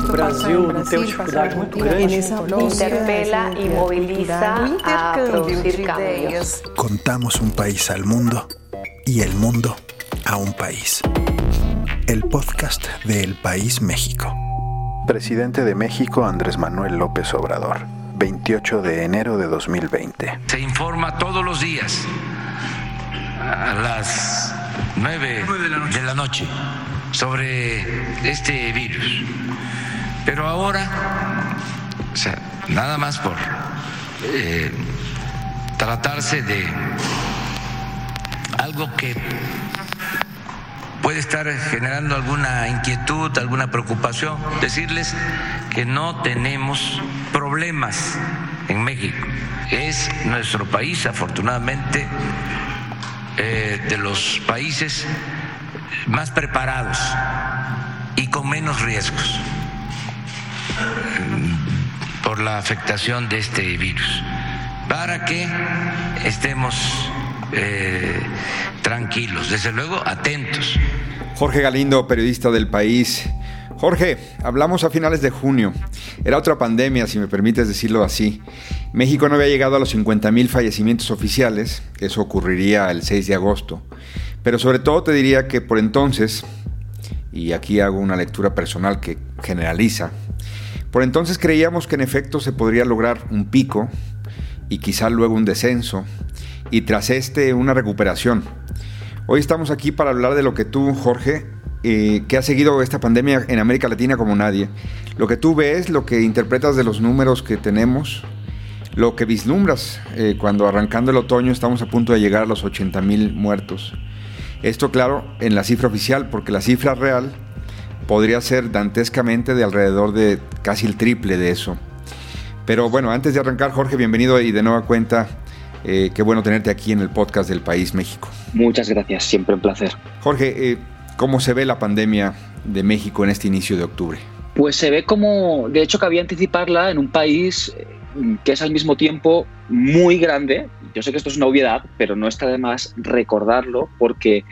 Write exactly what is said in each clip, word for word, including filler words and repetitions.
O Brasil tem uma dificuldade muito grande. Interpela y moviliza a producir cambios. Contamos un país al mundo y el mundo a un país. El podcast de El País México. Presidente de México Andrés Manuel López Obrador, veintiocho de enero de dos mil veinte. Se informa todos los días a las nueve de la noche sobre este virus. Pero ahora, o sea, nada más por eh, tratarse de algo que puede estar generando alguna inquietud, alguna preocupación, decirles que no tenemos problemas en México. Es nuestro país, afortunadamente, eh, de los países más preparados y con menos riesgos por la afectación de este virus, para que estemos eh, tranquilos, desde luego atentos. Jorge Galindo, periodista del País. Jorge, hablamos a finales de junio. Era otra pandemia, si me permites decirlo así. México no había llegado a los cincuenta mil fallecimientos oficiales, eso ocurriría el seis de agosto. Pero sobre todo te diría que por entonces, y aquí hago una lectura personal que generaliza, por entonces creíamos que en efecto se podría lograr un pico y quizá luego un descenso y tras este una recuperación. Hoy estamos aquí para hablar de lo que tú, Jorge, eh, que has seguido esta pandemia en América Latina como nadie, lo que tú ves, lo que interpretas de los números que tenemos, lo que vislumbras eh, cuando arrancando el otoño estamos a punto de llegar a los ochenta mil muertos. Esto, claro, en la cifra oficial, porque la cifra real podría ser dantescamente de alrededor de casi el triple de eso. Pero bueno, antes de arrancar, Jorge, bienvenido y de nueva cuenta, eh, qué bueno tenerte aquí en el podcast del País México. Muchas gracias, siempre un placer. Jorge, eh, ¿cómo se ve la pandemia de México en este inicio de octubre? Pues se ve como, de hecho, cabía anticiparla en un país que es al mismo tiempo muy grande. Yo sé que esto es una obviedad, pero no está de más recordarlo, porque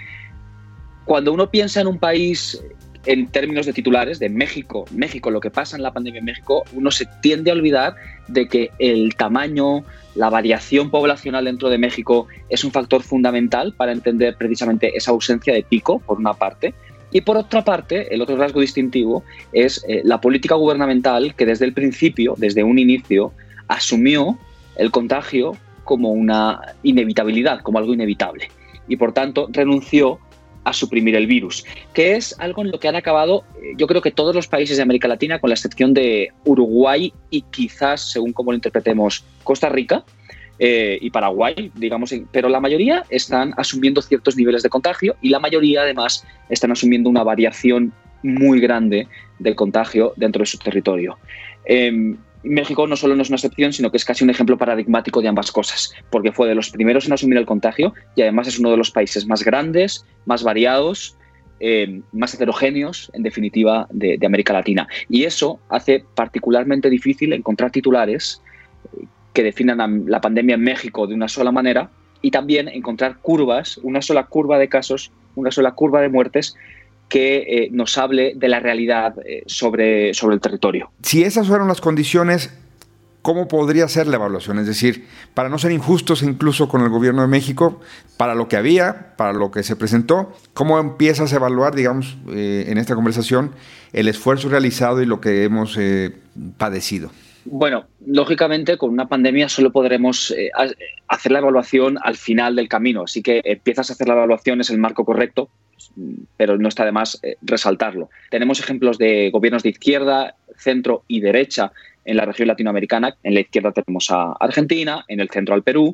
cuando uno piensa en un país en términos de titulares, de México, México, lo que pasa en la pandemia en México, uno se tiende a olvidar de que el tamaño, la variación poblacional dentro de México es un factor fundamental para entender precisamente esa ausencia de pico, por una parte, y por otra parte, el otro rasgo distintivo es eh, la política gubernamental que desde el principio, desde un inicio, asumió el contagio como una inevitabilidad, como algo inevitable, y por tanto renunció a suprimir el virus, que es algo en lo que han acabado, yo creo que todos los países de América Latina, con la excepción de Uruguay y quizás, según como lo interpretemos, Costa Rica eh, y Paraguay, digamos, pero la mayoría están asumiendo ciertos niveles de contagio y la mayoría además están asumiendo una variación muy grande del contagio dentro de su territorio. Eh, México no solo no es una excepción, sino que es casi un ejemplo paradigmático de ambas cosas, porque fue de los primeros en asumir el contagio y además es uno de los países más grandes, más variados, eh, más heterogéneos, en definitiva, de, de América Latina. Y eso hace particularmente difícil encontrar titulares que definan a la pandemia en México de una sola manera y también encontrar curvas, una sola curva de casos, una sola curva de muertes, que eh, nos hable de la realidad eh, sobre, sobre el territorio. Si esas fueron las condiciones, ¿cómo podría ser la evaluación? Es decir, para no ser injustos incluso con el gobierno de México, para lo que había, para lo que se presentó, ¿cómo empiezas a evaluar, digamos, eh, en esta conversación, el esfuerzo realizado y lo que hemos eh, padecido? Bueno, lógicamente con una pandemia solo podremos eh, hacer la evaluación al final del camino, así que empiezas a hacer la evaluación, es el marco correcto, pero no está de más eh, resaltarlo. Tenemos ejemplos de gobiernos de izquierda, centro y derecha en la región latinoamericana. En la izquierda tenemos a Argentina, en el centro al Perú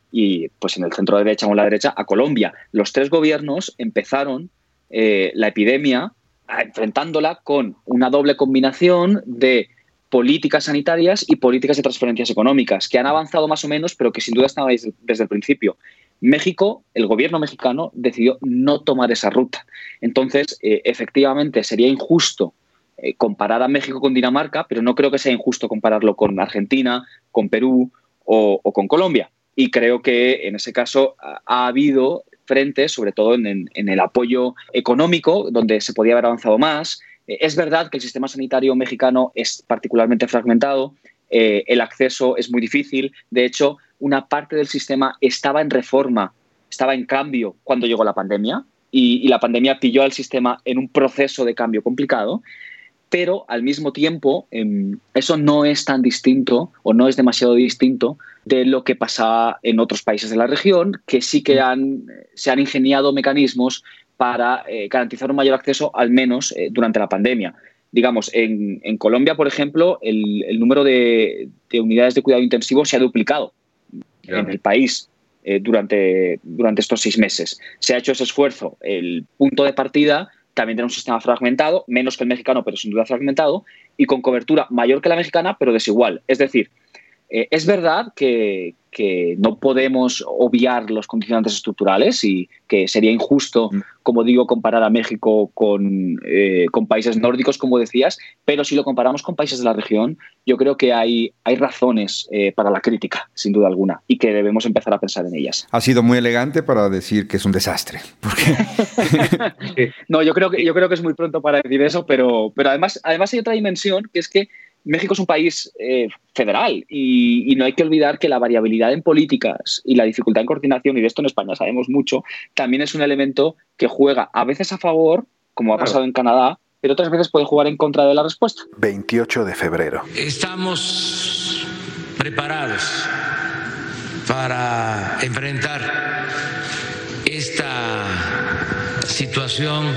y pues en el centro derecha o en la derecha a Colombia. Los tres gobiernos empezaron eh, la epidemia enfrentándola con una doble combinación de políticas sanitarias y políticas de transferencias económicas, que han avanzado más o menos, pero que sin duda estaban desde, desde el principio. México, el gobierno mexicano, decidió no tomar esa ruta. Entonces, eh, efectivamente, sería injusto eh, comparar a México con Dinamarca, pero no creo que sea injusto compararlo con Argentina, con Perú o, o con Colombia. Y creo que en ese caso ha, ha habido frentes, sobre todo en, en, en el apoyo económico, donde se podía haber avanzado más, Eh, es verdad que el sistema sanitario mexicano es particularmente fragmentado, eh, el acceso es muy difícil. De hecho, una parte del sistema estaba en reforma, estaba en cambio cuando llegó la pandemia y, y la pandemia pilló al sistema en un proceso de cambio complicado. Pero al mismo tiempo eh, eso no es tan distinto o no es demasiado distinto de lo que pasaba en otros países de la región, que sí que han, se han ingeniado mecanismos para eh, garantizar un mayor acceso, al menos eh, durante la pandemia. Digamos, en, en Colombia, por ejemplo, el, el número de, de unidades de cuidado intensivo se ha duplicado yeah. en el país eh, durante, durante estos seis meses. Se ha hecho ese esfuerzo. El punto de partida también tiene un sistema fragmentado, menos que el mexicano, pero sin duda fragmentado, y con cobertura mayor que la mexicana, pero desigual. Es decir, eh, es verdad que, que no podemos obviar los condicionantes estructurales y que sería injusto, como digo, comparar a México con, eh, con países nórdicos, como decías, pero si lo comparamos con países de la región, yo creo que hay, hay razones eh, para la crítica, sin duda alguna, y que debemos empezar a pensar en ellas. Ha sido muy elegante para decir que es un desastre. Porque... no, yo creo que, yo creo que es muy pronto para decir eso, pero, pero además, además hay otra dimensión, que es que México es un país eh, federal y, y no hay que olvidar que la variabilidad en políticas y la dificultad en coordinación, y de esto en España sabemos mucho, también es un elemento que juega a veces a favor, como ha pasado en Canadá, pero otras veces puede jugar en contra de la respuesta. veintiocho de febrero. Estamos preparados para enfrentar esta situación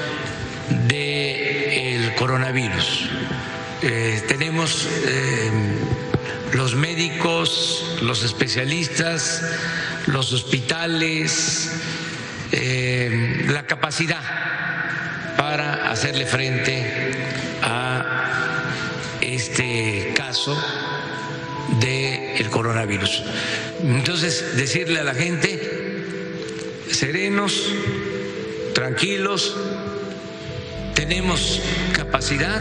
del coronavirus. Eh, tenemos eh, los médicos, los especialistas, los hospitales, eh, la capacidad para hacerle frente a este caso del coronavirus. Entonces, decirle a la gente, serenos, tranquilos, tenemos capacidad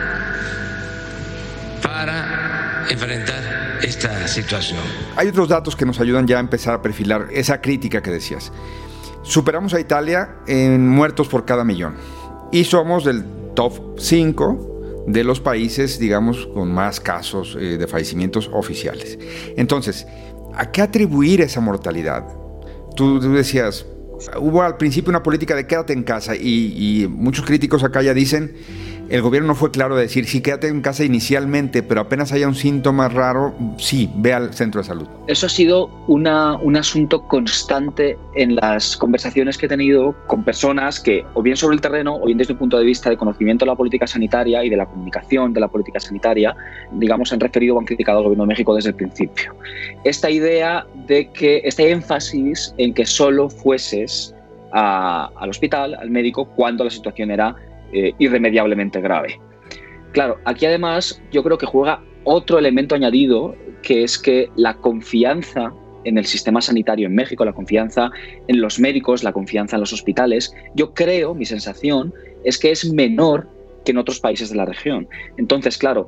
para enfrentar esta situación. Hay otros datos que nos ayudan ya a empezar a perfilar esa crítica que decías. Superamos a Italia en muertos por cada millón y somos del top cinco de los países, digamos, con más casos eh, de fallecimientos oficiales. Entonces, ¿a qué atribuir esa mortalidad? Tú, tú decías, hubo al principio una política de quédate en casa y, y muchos críticos acá ya dicen, el gobierno no fue claro de decir, sí, quédate en casa inicialmente, pero apenas haya un síntoma raro, sí, ve al centro de salud. Eso ha sido una, un asunto constante en las conversaciones que he tenido con personas que, o bien sobre el terreno, o bien desde un punto de vista de conocimiento de la política sanitaria y de la comunicación de la política sanitaria, digamos, han referido o han criticado al gobierno de México desde el principio. Esta idea de que, este énfasis en que solo fueses a, al hospital, al médico, cuando la situación era Eh, irremediablemente grave. Claro, aquí además yo creo que juega otro elemento añadido, que es que la confianza en el sistema sanitario en México, la confianza en los médicos, la confianza en los hospitales, yo creo, mi sensación, es que es menor que en otros países de la región. Entonces, claro,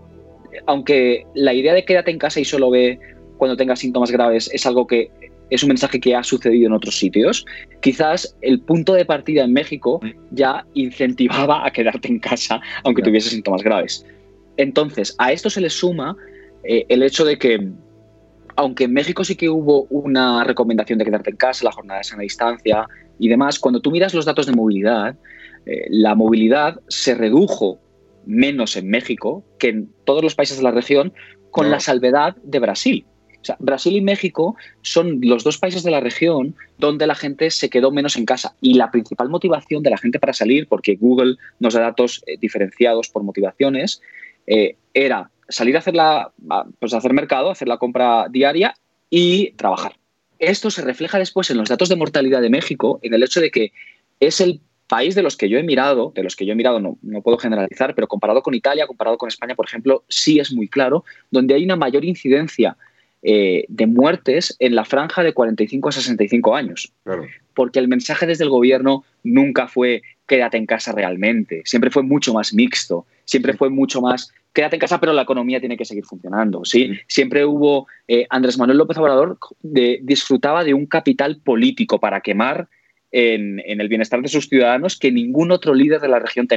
aunque la idea de quédate en casa y solo ve cuando tengas síntomas graves es algo que es un mensaje que ha sucedido en otros sitios, quizás el punto de partida en México ya incentivaba a quedarte en casa aunque yeah. tuviese síntomas graves. Entonces, a esto se le suma eh, el hecho de que, aunque en México sí que hubo una recomendación de quedarte en casa, la jornada de sana distancia y demás, cuando tú miras los datos de movilidad, eh, la movilidad se redujo menos en México que en todos los países de la región, con no. la salvedad de Brasil. O sea, Brasil y México son los dos países de la región donde la gente se quedó menos en casa. Y la principal motivación de la gente para salir, porque Google nos da datos eh, diferenciados por motivaciones, eh, era salir a hacer, la, pues a hacer mercado, hacer la compra diaria y trabajar. Esto se refleja después en los datos de mortalidad de México, en el hecho de que es el país de los que yo he mirado, de los que yo he mirado no, no puedo generalizar, pero comparado con Italia, comparado con España, por ejemplo, sí es muy claro, donde hay una mayor incidencia Eh, de muertes en la franja de cuarenta y cinco a sesenta y cinco años. Claro. Porque el mensaje desde el gobierno nunca fue quédate en casa realmente, siempre fue mucho más mixto, siempre fue mucho más quédate en casa pero la economía tiene que seguir funcionando. ¿sí? Sí. Siempre hubo, eh, Andrés Manuel López Obrador de, disfrutaba de un capital político para quemar en, en el bienestar de sus ciudadanos que ningún otro líder de la región tenía.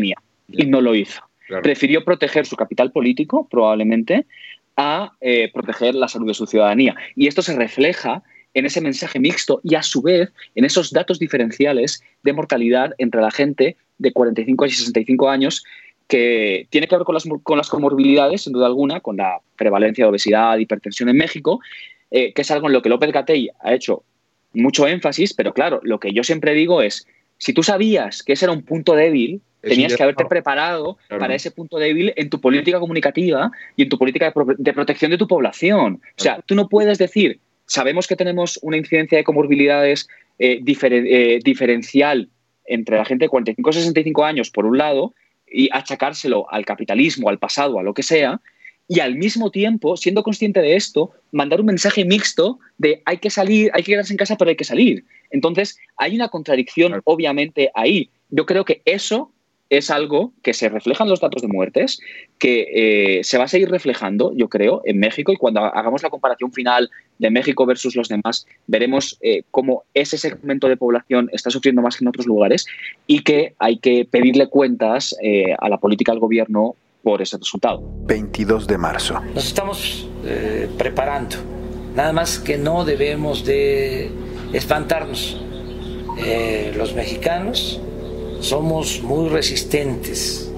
y no lo hizo. Claro. Prefirió proteger su capital político, probablemente, a eh, proteger la salud de su ciudadanía. Y esto se refleja en ese mensaje mixto y, a su vez, en esos datos diferenciales de mortalidad entre la gente de cuarenta y cinco y sesenta y cinco años, que tiene que ver con las, con las comorbilidades, sin duda alguna, con la prevalencia de obesidad, hipertensión en México, eh, que es algo en lo que López-Gatell ha hecho mucho énfasis, pero claro, lo que yo siempre digo es, si tú sabías que ese era un punto débil, Eso tenías que haberte preparado claro. para ese punto débil en tu política comunicativa y en tu política de, pro de protección de tu población. Claro. O sea, tú no puedes decir, sabemos que tenemos una incidencia de comorbilidades eh, diferen eh, diferencial entre la gente de cuarenta y cinco a sesenta y cinco años, por un lado, y achacárselo al capitalismo, al pasado, a lo que sea, y al mismo tiempo, siendo consciente de esto, mandar un mensaje mixto de hay que salir, hay que quedarse en casa, pero hay que salir. Entonces, hay una contradicción, claro. obviamente, ahí. Yo creo que eso es algo que se refleja en los datos de muertes, que eh, se va a seguir reflejando, yo creo, en México, y cuando hagamos la comparación final de México versus los demás, veremos eh, cómo ese segmento de población está sufriendo más que en otros lugares y que hay que pedirle cuentas eh, a la política del gobierno por ese resultado. veintidós de marzo. Nos estamos eh, preparando, nada más que no debemos de espantarnos. Eh, los mexicanos somos muy resistentes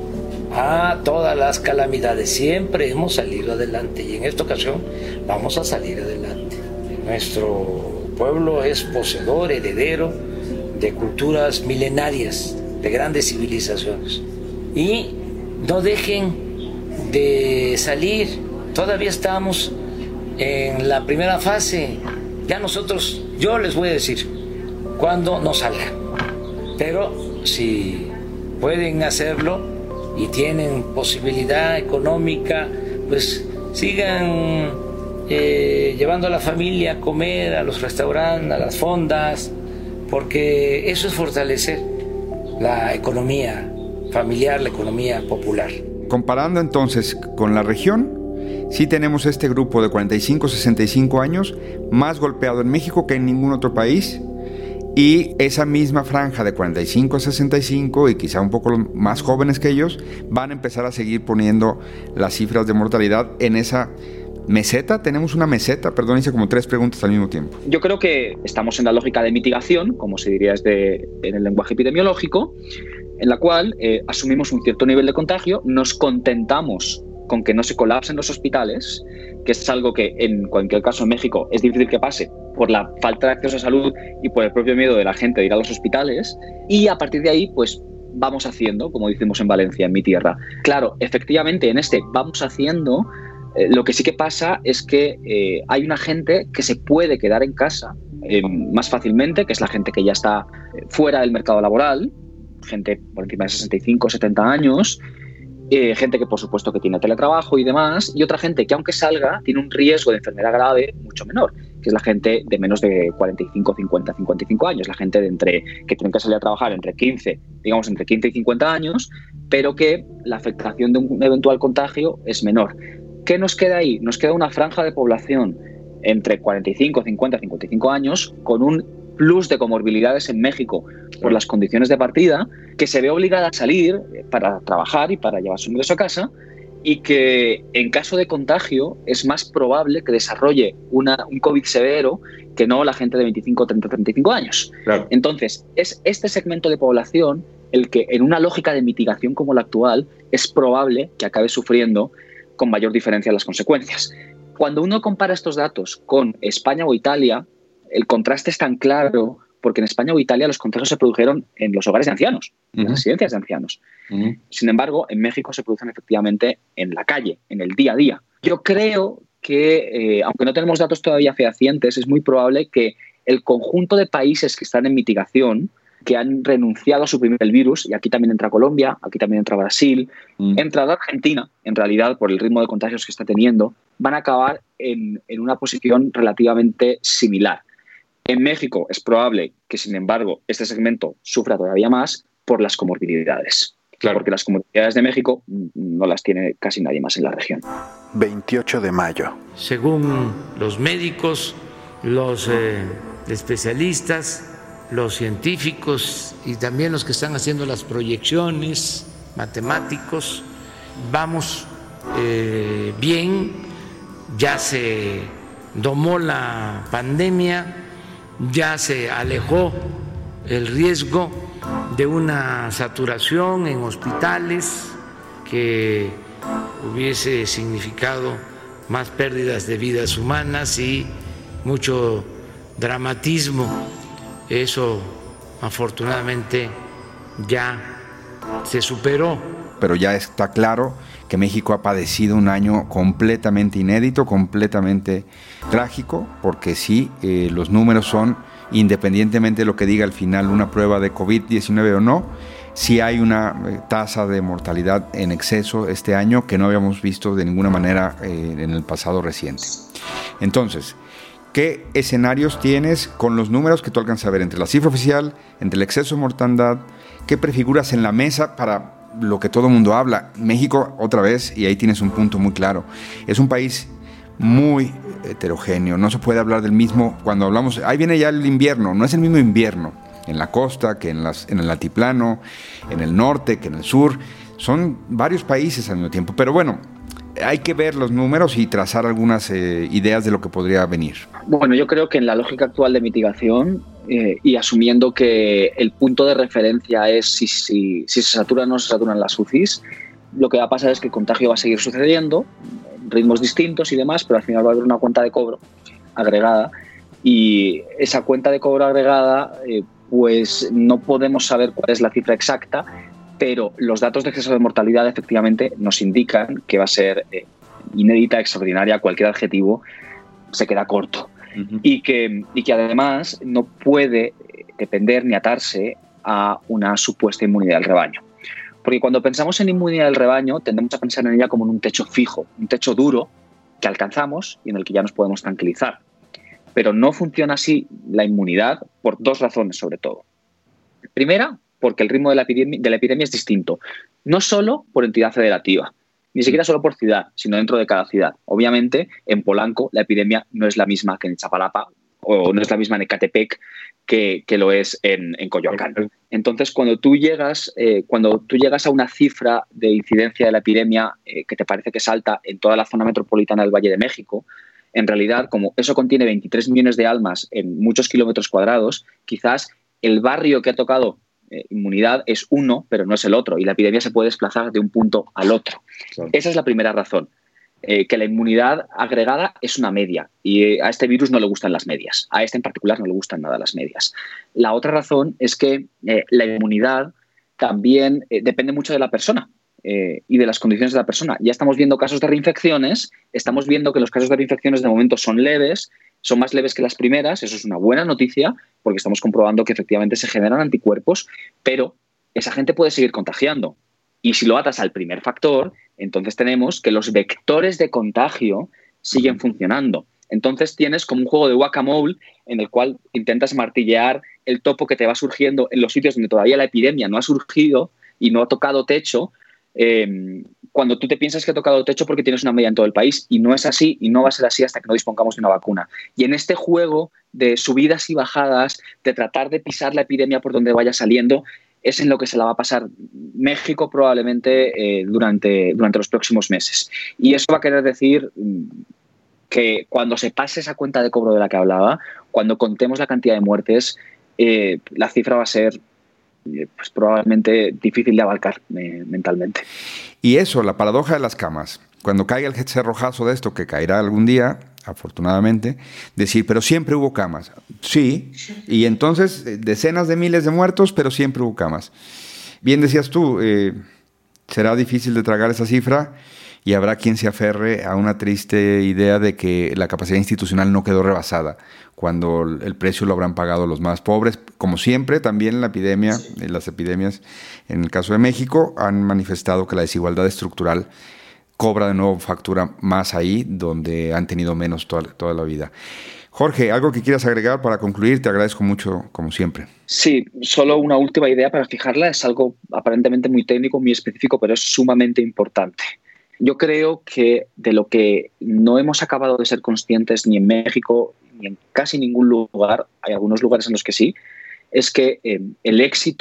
a todas las calamidades. Siempre hemos salido adelante y en esta ocasión vamos a salir adelante. Nuestro pueblo es poseedor, heredero de culturas milenarias, de grandes civilizaciones. Y no dejen de salir. Todavía estamos en la primera fase. Ya nosotros, yo les voy a decir cuándo no salgan. Pero si pueden hacerlo y tienen posibilidad económica, pues sigan eh, llevando a la familia a comer, a los restaurantes, a las fondas, porque eso es fortalecer la economía familiar, la economía popular. Comparando entonces con la región, sí tenemos este grupo de cuarenta y cinco a sesenta y cinco años más golpeado en México que en ningún otro país. Y esa misma franja de cuarenta y cinco a sesenta y cinco y quizá un poco más jóvenes que ellos van a empezar a seguir poniendo las cifras de mortalidad en esa meseta. Tenemos una meseta, perdón, hice como tres preguntas al mismo tiempo. Yo creo que estamos en la lógica de mitigación, como se diría desde, en el lenguaje epidemiológico, en la cual eh, asumimos un cierto nivel de contagio, nos contentamos con que no se colapsen los hospitales, que es algo que en cualquier caso en México es difícil que pase por la falta de acceso a salud y por el propio miedo de la gente de ir a los hospitales, y a partir de ahí pues vamos haciendo, como decimos en Valencia, en mi tierra. Claro, efectivamente en este vamos haciendo, eh, lo que sí que pasa es que eh, hay una gente que se puede quedar en casa eh, más fácilmente, que es la gente que ya está fuera del mercado laboral, gente por encima de sesenta y cinco, setenta años, Eh, gente que por supuesto que tiene teletrabajo y demás, y otra gente que aunque salga tiene un riesgo de enfermedad grave mucho menor, que es la gente de menos de cuarenta y cinco, cincuenta, cincuenta y cinco años, la gente de entre que tienen que salir a trabajar entre quince, digamos entre quince y cincuenta años, pero que la afectación de un eventual contagio es menor. ¿Qué nos queda ahí? Nos queda una franja de población entre cuarenta y cinco, cincuenta, cincuenta y cinco años con un plus de comorbilidades en México por las condiciones de partida, que se ve obligada a salir para trabajar y para llevar su ingreso a casa, y que en caso de contagio es más probable que desarrolle una, un COVID severo que no la gente de veinticinco, treinta, treinta y cinco años. Claro. Entonces, es este segmento de población el que en una lógica de mitigación como la actual es probable que acabe sufriendo con mayor diferencia las consecuencias. Cuando uno compara estos datos con España o Italia, el contraste es tan claro porque en España o Italia los contagios se produjeron en los hogares de ancianos, en las residencias de ancianos. Uh-huh. Sin embargo, en México se producen efectivamente en la calle, en el día a día. Yo creo que, eh, aunque no tenemos datos todavía fehacientes, es muy probable que el conjunto de países que están en mitigación, que han renunciado a suprimir el virus, y aquí también entra Colombia, aquí también entra Brasil, uh-huh. entra Argentina, en realidad, por el ritmo de contagios que está teniendo, van a acabar en, en una posición relativamente similar. En México es probable que, sin embargo, este segmento sufra todavía más por las comorbilidades. Claro. Porque las comorbilidades de México no las tiene casi nadie más en la región. veintiocho de mayo. Según los médicos, los eh, especialistas, los científicos y también los que están haciendo las proyecciones matemáticos, vamos eh, bien, ya se domó la pandemia, ya se alejó el riesgo de una saturación en hospitales que hubiese significado más pérdidas de vidas humanas y mucho dramatismo. Eso afortunadamente ya se superó. Pero ya está claro que México ha padecido un año completamente inédito, completamente trágico, porque sí, eh, los números son, independientemente de lo que diga al final una prueba de COVID diecinueve o no, sí hay una eh, tasa de mortalidad en exceso este año que no habíamos visto de ninguna manera eh, en el pasado reciente. Entonces, ¿qué escenarios tienes con los números que tú alcanzas a ver entre la cifra oficial, entre el exceso de mortandad? ¿Qué prefiguras en la mesa para lo que todo el mundo habla? México, otra vez, y ahí tienes un punto muy claro, es un país muy heterogéneo, no se puede hablar del mismo, cuando hablamos, ahí viene ya el invierno, no es el mismo invierno en la costa que en, las, en el altiplano, en el norte que en el sur, son varios países al mismo tiempo, pero bueno, hay que ver los números y trazar algunas eh, ideas de lo que podría venir. Bueno, yo creo que en la lógica actual de mitigación eh, y asumiendo que el punto de referencia es si, si, si se saturan o no se saturan las U C Is, lo que va a pasar es que el contagio va a seguir sucediendo, ritmos distintos y demás, pero al final va a haber una cuenta de cobro agregada y esa cuenta de cobro agregada eh, pues no podemos saber cuál es la cifra exacta, pero los datos de exceso de mortalidad efectivamente nos indican que va a ser eh, inédita, extraordinaria, cualquier adjetivo se queda corto. Uh-huh. y, que, y que además no puede depender ni atarse a una supuesta inmunidad del rebaño. Porque cuando pensamos en inmunidad del rebaño tendemos a pensar en ella como en un techo fijo, un techo duro que alcanzamos y en el que ya nos podemos tranquilizar. Pero no funciona así la inmunidad por dos razones sobre todo. Primera, porque el ritmo de la, epidemia, de la epidemia es distinto, no solo por entidad federativa, ni siquiera solo por ciudad, sino dentro de cada ciudad. Obviamente, en Polanco la epidemia no es la misma que en Chapalapa o no es la misma en Ecatepec que, que lo es en, en Coyoacán. Entonces, cuando tú, llegas, eh, cuando tú llegas a una cifra de incidencia de la epidemia eh, que te parece que es alta en toda la zona metropolitana del Valle de México, en realidad, como eso contiene veintitrés millones de almas en muchos kilómetros cuadrados, quizás el barrio que ha tocado Eh, inmunidad es uno, pero no es el otro, y la epidemia se puede desplazar de un punto al otro. Claro. Esa es la primera razón, eh, que la inmunidad agregada es una media, y eh, a este virus no le gustan las medias, a este en particular no le gustan nada las medias. La otra razón es que eh, la inmunidad también eh, depende mucho de la persona eh, y de las condiciones de la persona. Ya estamos viendo casos de reinfecciones, estamos viendo que los casos de reinfecciones de momento son leves, son más leves que las primeras, eso es una buena noticia porque estamos comprobando que efectivamente se generan anticuerpos, pero esa gente puede seguir contagiando. Y si lo atas al primer factor, entonces tenemos que los vectores de contagio siguen funcionando. Entonces tienes como un juego de whack-a-mole en el cual intentas martillear el topo que te va surgiendo en los sitios donde todavía la epidemia no ha surgido y no ha tocado techo, eh, cuando tú te piensas que ha tocado techo porque tienes una media en todo el país, y no es así y no va a ser así hasta que no dispongamos de una vacuna. Y en este juego de subidas y bajadas, de tratar de pisar la epidemia por donde vaya saliendo, es en lo que se la va a pasar México probablemente eh, durante, durante los próximos meses. Y eso va a querer decir que cuando se pase esa cuenta de cobro de la que hablaba, cuando contemos la cantidad de muertes, eh, la cifra va a ser pues probablemente difícil de abarcar eh, mentalmente. Y eso, la paradoja de las camas. Cuando caiga el cerrojazo de esto, que caerá algún día, afortunadamente, decir, pero siempre hubo camas. Sí, y entonces decenas de miles de muertos, pero siempre hubo camas. Bien decías tú, eh, será difícil de tragar esa cifra y habrá quien se aferre a una triste idea de que la capacidad institucional no quedó rebasada, cuando el precio lo habrán pagado los más pobres. Como siempre, también la epidemia, sí. las epidemias, en el caso de México, han manifestado que la desigualdad estructural cobra de nuevo factura más ahí, donde han tenido menos toda, toda la vida. Jorge, ¿algo que quieras agregar para concluir? Te agradezco mucho, como siempre. Sí, solo una última idea para fijarla. Es algo aparentemente muy técnico, muy específico, pero es sumamente importante. Yo creo que de lo que no hemos acabado de ser conscientes ni en México ni en casi ningún lugar, hay algunos lugares en los que sí, es que eh, el éxito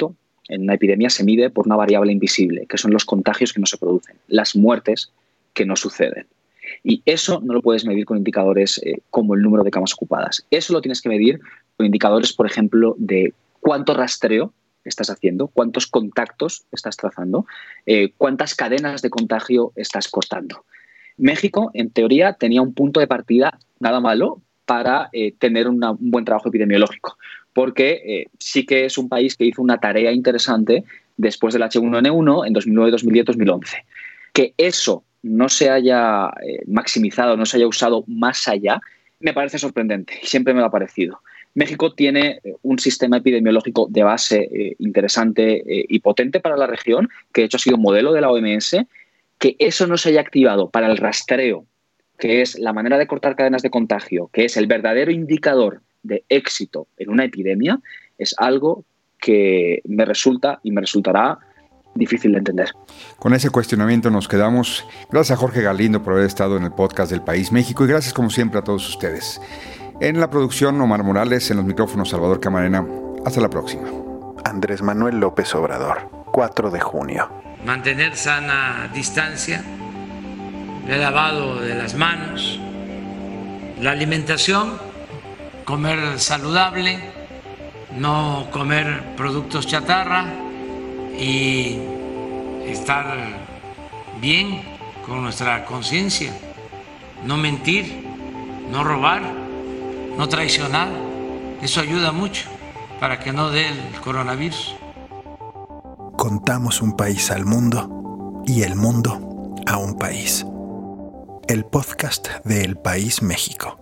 en una epidemia se mide por una variable invisible, que son los contagios que no se producen, las muertes que no suceden. Y eso no lo puedes medir con indicadores eh, como el número de camas ocupadas. Eso lo tienes que medir con indicadores, por ejemplo, de cuánto rastreo estás haciendo, cuántos contactos estás trazando, eh, cuántas cadenas de contagio estás cortando. México, en teoría, tenía un punto de partida nada malo para eh, tener una, un buen trabajo epidemiológico, porque eh, sí que es un país que hizo una tarea interesante después del hache uno ene uno en dos mil nueve, dos mil diez, dos mil once. Que eso no se haya eh, maximizado, no se haya usado más allá, me parece sorprendente y siempre me lo ha parecido. México tiene un sistema epidemiológico de base eh, interesante eh, y potente para la región, que de hecho ha sido modelo de la O eme ese. Que eso no se haya activado para el rastreo, que es la manera de cortar cadenas de contagio, que es el verdadero indicador de éxito en una epidemia, es algo que me resulta y me resultará difícil de entender. Con ese cuestionamiento nos quedamos. Gracias a Jorge Galindo por haber estado en el podcast del País México y gracias como siempre a todos ustedes. En la producción, Omar Morales, en los micrófonos, Salvador Camarena. Hasta la próxima. Andrés Manuel López Obrador, cuatro de junio. Mantener sana distancia, el lavado de las manos, la alimentación, comer saludable, no comer productos chatarra y estar bien con nuestra conciencia, no mentir, no robar, no traicionar. Eso ayuda mucho para que no dé el coronavirus. Contamos un país al mundo y el mundo a un país. El podcast de El País México.